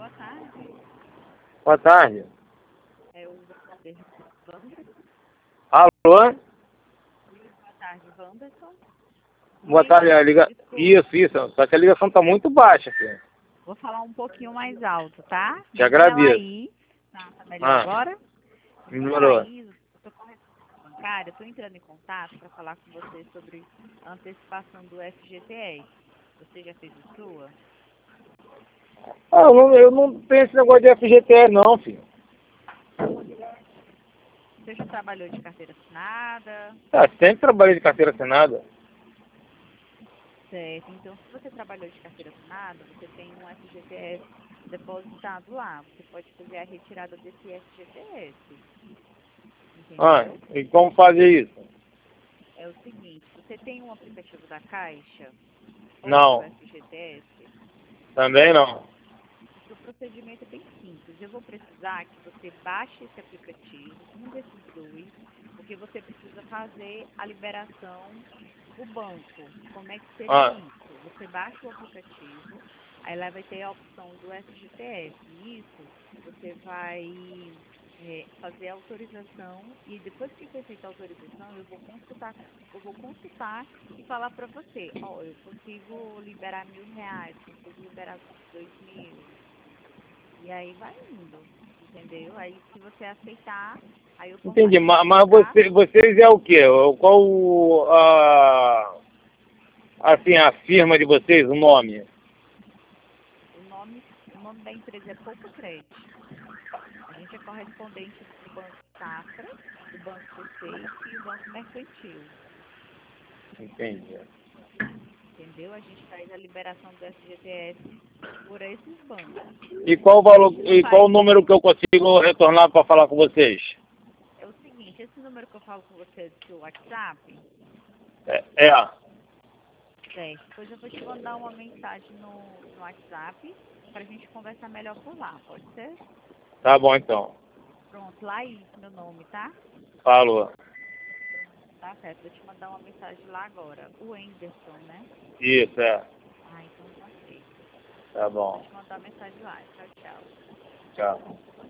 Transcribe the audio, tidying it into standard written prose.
boa tarde. Boa tarde. É o Wanderson. Alô? Boa tarde, Wanderson. Boa tarde, Desculpa. Isso. Só que a ligação tá muito baixa, filho. Vou falar um pouquinho mais alto, tá? Te agradeço. Aí. Tá melhor agora? Melhorou. Eu tô correspondente bancária, tô entrando em contato para falar com você sobre a antecipação do FGTS. Você já fez a sua? Eu não tenho esse negócio de FGTS não, filho. Você já trabalhou de carteira assinada? Sempre trabalhei de carteira assinada. Certo. Então, se você trabalhou de carteira assinada, você tem um FGTS depositado lá. Você pode fazer a retirada desse FGTS. Entendeu? E como fazer isso? É o seguinte, você tem um aplicativo da Caixa ou do Não, FGTS? também não. O procedimento é bem simples. Eu vou precisar que você baixe esse aplicativo, um desses dois, porque você precisa fazer a liberação do banco. Como é que seria isso? Você baixa o aplicativo, aí lá vai ter a opção do FGTS. Nisso, você vai fazer a autorização e depois que for feita a autorização, eu vou consultar e falar para você, ó, eu consigo liberar R$ 1.000, consigo liberar 2.000. E aí vai indo, entendeu? Aí se você aceitar, aí eu Entendi, formalizo o mas contrato. vocês é o quê? Qual assim, a firma de vocês, o nome? O nome da empresa é Poupa Crédito. A gente é correspondente do Banco Safra, do Banco C6 e o Banco Mercantil. Entendi. Entendeu? A gente faz a liberação do FGTS por esses bancos. E qual o valor, A gente e qual o faz, número que eu consigo retornar para falar com vocês? é o seguinte, esse número que eu falo com você é do seu WhatsApp, É. certo? Depois eu vou te mandar uma mensagem no WhatsApp para a gente conversar melhor por lá, pode ser? Tá bom então. Pronto, Laís, meu nome, tá? Falou. Tá certo, vou te mandar uma mensagem lá agora. O Anderson, né? Isso, é. Ah, então tá ok. Tá Vou bom. te mandar uma mensagem lá. Tchau, tchau. Tchau.